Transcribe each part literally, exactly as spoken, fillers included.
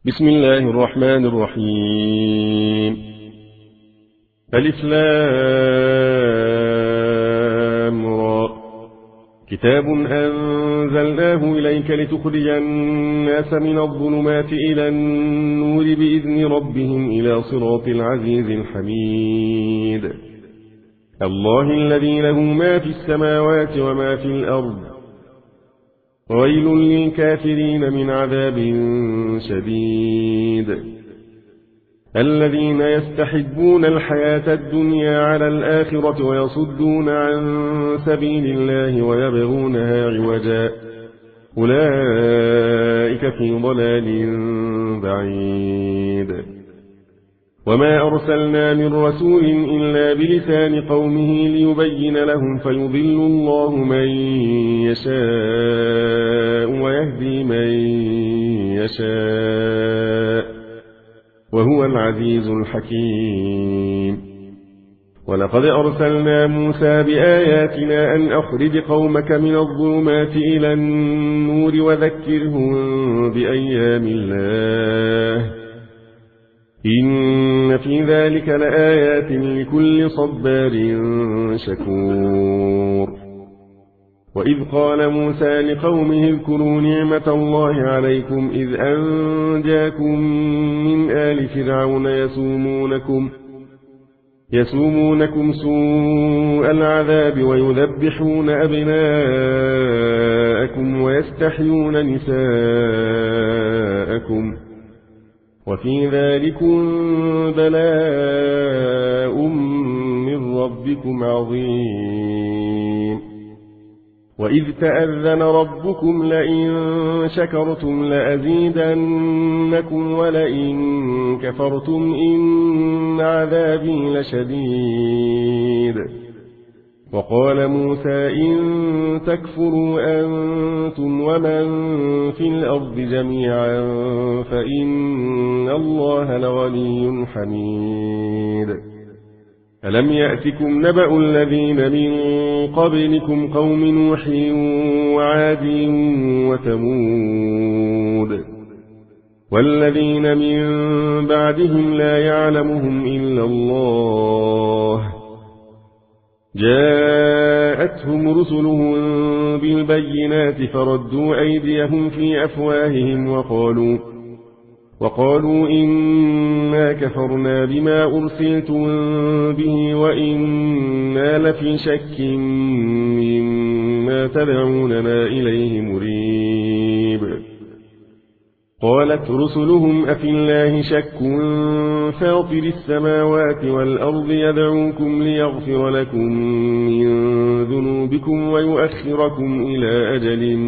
بسم الله الرحمن الرحيم. ألف لام را. كتاب أنزلناه إليك لتخرج الناس من الظلمات إلى النور بإذن ربهم إلى صراط العزيز الحميد. الله الذي له ما في السماوات وما في الأرض. ويل للكافرين من عذاب شديد. الذين يستحبون الحياة الدنيا على الآخرة ويصدون عن سبيل الله ويبغونها عوجا أولئك في ضلال بعيد. وما أرسلنا من رسول إلا بلسان قومه ليبين لهم فيضل الله من يشاء ويهدي من يشاء وهو العزيز الحكيم. ولقد أرسلنا موسى بآياتنا أن أخرج قومك من الظلمات إلى النور وذكرهم بأيام الله إن في ذلك لآيات لكل صبار شكور. وإذ قال موسى لقومه اذكروا نعمة الله عليكم إذ أنجاكم من آل فرعون يسومونكم يسومونكم سوء العذاب ويذبحون أبناءكم ويستحيون نساءكم وفي ذلكم بلاء من ربكم عظيم. وإذ تأذن ربكم لئن شكرتم لأزيدنكم ولئن كفرتم إن عذابي لشديد. وقال موسى إن تكفروا أنتم ومن في الأرض جميعا فإن الله لغني حميد. ألم يأتكم نبأ الذين من قبلكم قوم نوح وعاد وثمود والذين من بعدهم لا يعلمهم إلا الله جاءتهم رسلهم بالبينات فردوا أيديهم في أفواههم وقالوا وقالوا إنا كفرنا بما أرسلتم به وإنا لفي شك مما تدعوننا إليه مريب. قالت رسلهم أفي الله شك فاطر السماوات والأرض يدعوكم ليغفر لكم من ذنوبكم ويؤخركم إلى أجل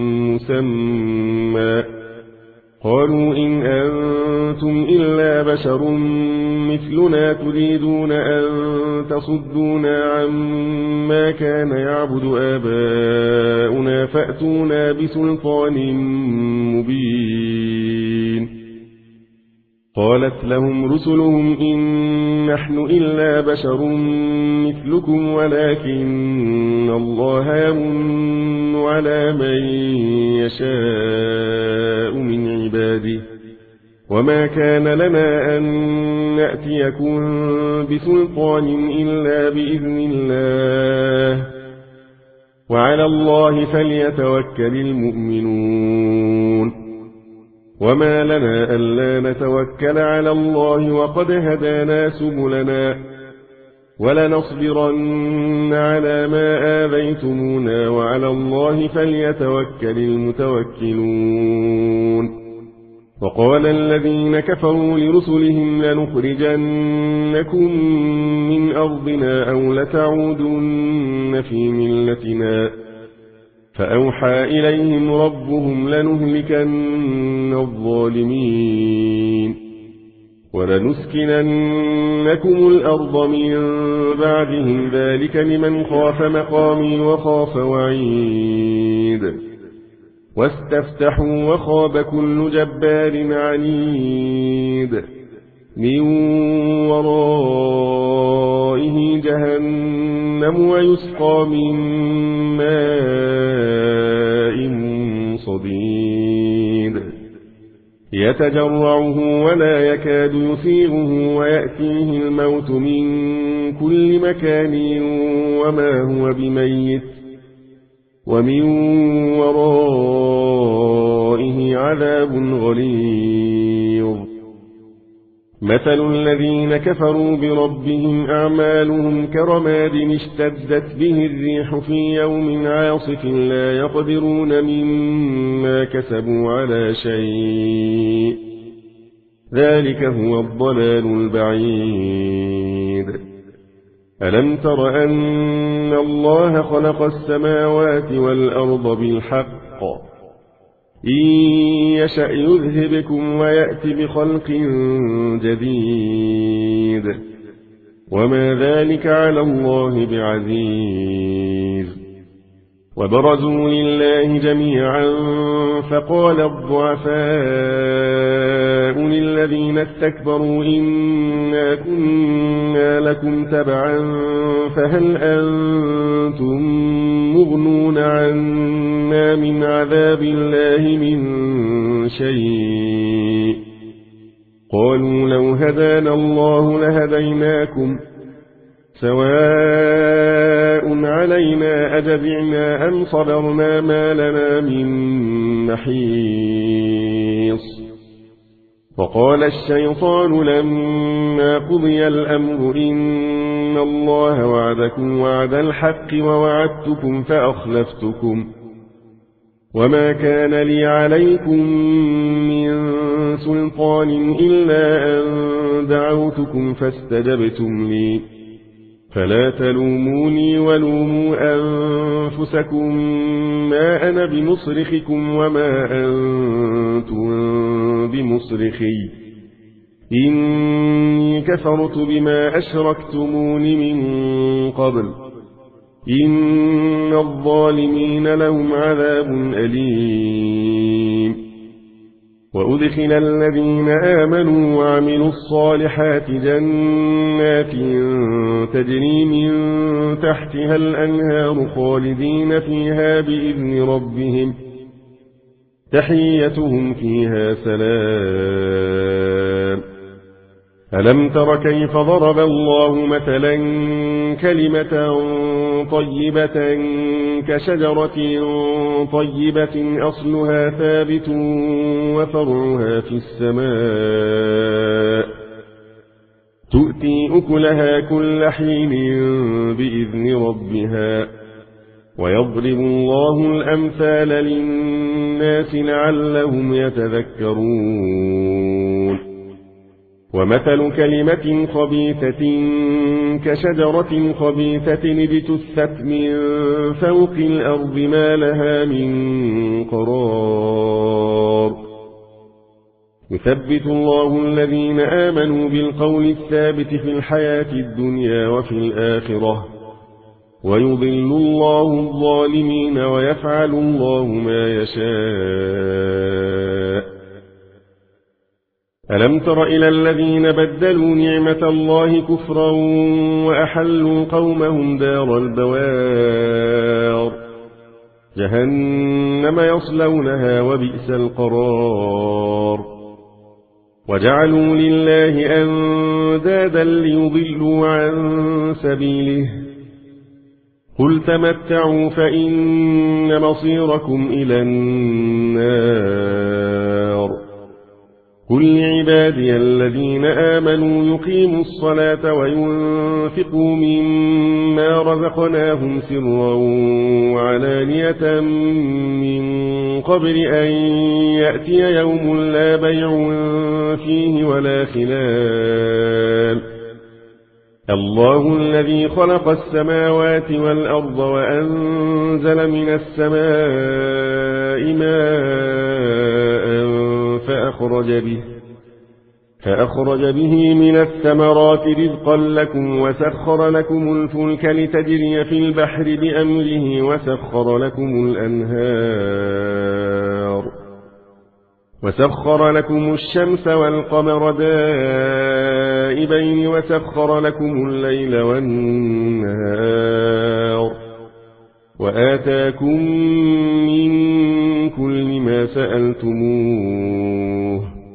مسمى قالوا إن أنتم إلا بشر مثلنا تريدون أن تصدونا عما كان يعبد آباؤنا فأتونا بسلطان مبين. قالت لهم رسلهم إن نحن إلا بشر مثلكم ولكن الله يمن على من يشاء من عباده وما كان لنا أن نأتيكم بسلطان إلا بإذن الله وعلى الله فليتوكل المؤمنون. وما لنا ألا نتوكل على الله وقد هدانا سبلنا ولنصبرن على ما آذيتمونا وعلى الله فليتوكل المتوكلون. وقال الذين كفروا لرسلهم لنخرجنكم من أرضنا أو لتعودن في ملتنا فأوحى إليهم ربهم لنهلكن الظالمين ولنسكننكم الأرض من بعدهم ذلك لمن خاف مقامي وخاف وعيد. واستفتحوا وخاب كل جبار عنيد من ورائه جهنم ويسقى من ماء صديد يتجرعه ولا يكاد يسيغه ويأتيه الموت من كل مكان وما هو بميت ومن ورائه عذاب غليظ مثل الذين كفروا بربهم أعمالهم كرماد اشتدت به الريح في يوم عاصف لا يقدرون مما كسبوا على شيء ذلك هو الضلال البعيد ألم تر أن الله خلق السماوات والأرض بالحق إن يشأ يذهبكم ويأتي بخلق جديد وما ذلك على الله بعزيز وبرزوا لله جميعا فقال الضعفاء للذين استكبروا إنا كنا لكم تبعا فهل أنتم مغنون عنا من عذاب الله من شيء قالوا لو هدانا الله لهديناكم سواء علينا أجزعنا أم صبرنا ما لنا من محيص وقال الشيطان لما قضي الأمر إن الله وعدكم وعد الحق ووعدتكم فأخلفتكم وما كان لي عليكم من سلطان إلا أن دعوتكم فاستجبتم لي فلا تلوموني ولوموا أنفسكم ما أنا بمصرخكم وما أنتم بمصرخي إني كفرت بما أشركتمون من قبل إن الظالمين لهم عذاب أليم وأدخل الذين آمنوا وعملوا الصالحات جنات تجري من تحتها الأنهار خالدين فيها بإذن ربهم تحيتهم فيها سلام ألم تر كيف ضرب الله مثلا كلمة طيبة كشجرة طيبة أصلها ثابت وفرعها في السماء تؤتي أكلها كل حين بإذن ربها ويضرب الله الأمثال للناس لعلهم يتذكرون ومثل كلمة خبيثة كشجرة خبيثة اجتثت من فوق الأرض ما لها من قرار يثبت الله الذين آمنوا بالقول الثابت في الحياة الدنيا وفي الآخرة ويضل الله الظالمين ويفعل الله ما يشاء ألم تر إلى الذين بدلوا نعمة الله كفرا وأحلوا قومهم دار البوار جهنم يصلونها وبئس القرار وجعلوا لله أندادا ليضلوا عن سبيله قل تمتعوا فإن مصيركم إلى النار قل لعبادي الذين آمنوا يقيموا الصلاة وينفقوا مما رزقناهم سرا وعلانية من قبل أن يأتي يوم لا بيع فيه ولا خلال الله الذي خلق السماوات والأرض وأنزل من السماء ماء فأخرج به فأخرج به من الثمرات رزقا لكم وسخر لكم الفلك لتجري في البحر بأمره وسخر لكم الأنهار وسخر لكم الشمس والقمر دائبين وسخر لكم الليل والنهار وآتاكم من كل ما سألتموه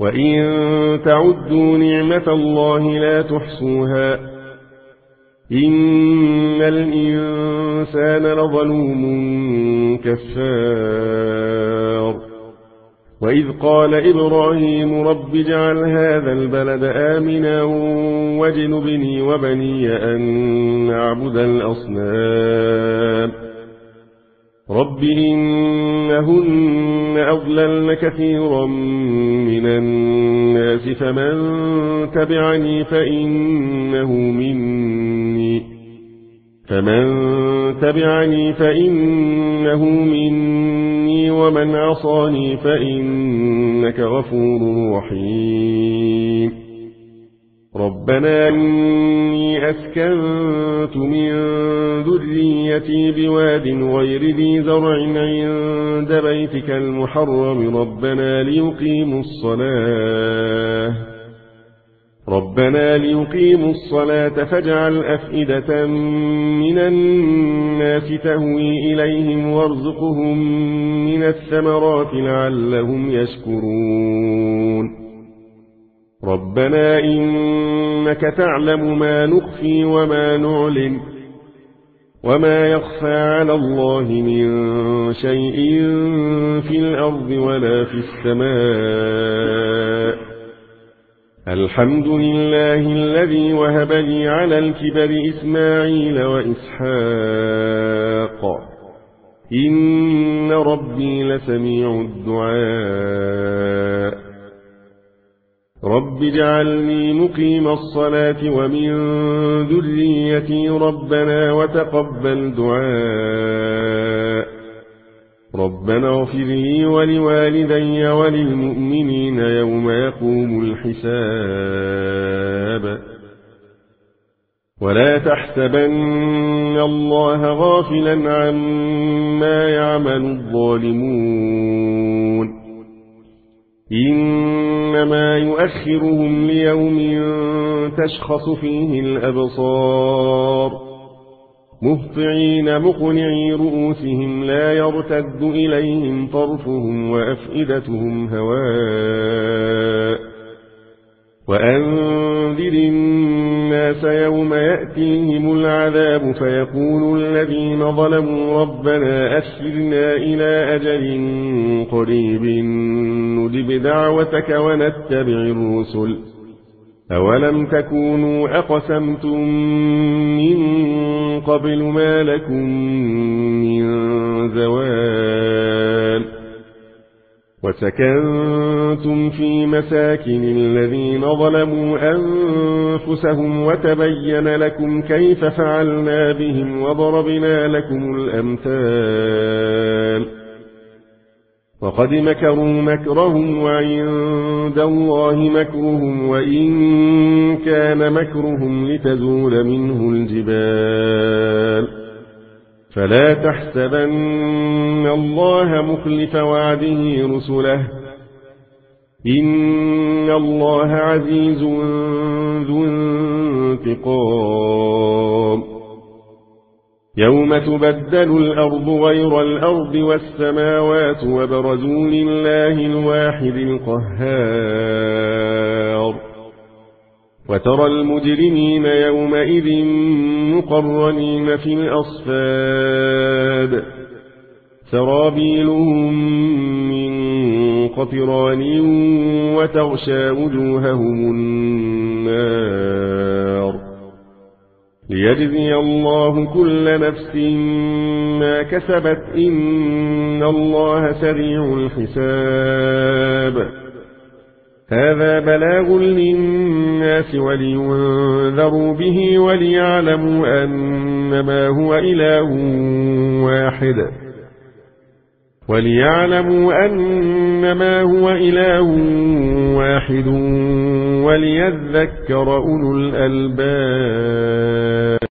وإن تعدوا نعمة الله لا تحصوها إن الإنسان لظلوم كفار وإذ قال إبراهيم رب اجعل هذا البلد آمنا واجنبني وبني أن نعبد الأصنام رب إنهن أضللن كثيرا من الناس فمن تبعني فإنه مني فمن تبعني فإنه مني ومن عصاني فإنك غفور رحيم ربنا إني أسكنت من ذريتي بواد غير ذي زرع عند بيتك المحرم ربنا ليقيموا الصلاة ربنا ليقيموا الصلاة فاجعل أفئدة من الناس تهوي إليهم وارزقهم من الثمرات لعلهم يشكرون ربنا إنك تعلم ما نخفي وما نعلن وما يخفى على الله من شيء في الأرض ولا في السماء الحمد لله الذي وهب لي على الكبر إسماعيل وإسحاق إن ربي لسميع الدعاء رب اجعلني مقيم الصلاة ومن ذريتي ربنا وتقبل دعاء ربنا اغفر لي ولوالدي وللمؤمنين يوم يقوم الحساب ولا تحسبن الله غافلا عما يعمل الظالمون إنما يؤخرهم ليوم تشخص فيه الأبصار مهطعين مقنعي رؤوسهم لا يرتد إليهم طرفهم وأفئدتهم هواء وأنذر الناس يوم يأتيهم العذاب فيقول الذين ظلموا ربنا أخرنا إلى أجل قريب نجب دعوتك ونتبع الرسل أولم تكونوا أقسمتم من قبل ما لكم من زوال وسكنتم في مساكن الذين ظلموا أنفسهم وتبين لكم كيف فعلنا بهم وضربنا لكم الأمثال وقد مكروا مكرهم وعند الله مكرهم وإن كان مكرهم لتزول منه الجبال فلا تحسبن الله مخلف وعده رسله إن الله عزيز ذو انتقام يوم تبدل الأرض غير الأرض والسماوات وبرزوا لله الواحد القهار وترى المجرمين يومئذ مقرنين في الأصفاد سرابيلهم من قطران وتغشى وجوههم النار ليجزي الله كل نفس ما كسبت إن الله سريع الحساب هذا بلاغ للناس ولينذروا به وليعلموا أنما هو إله واحد وليعلموا أنما هو إله واحد وليذكر أولو الألباب.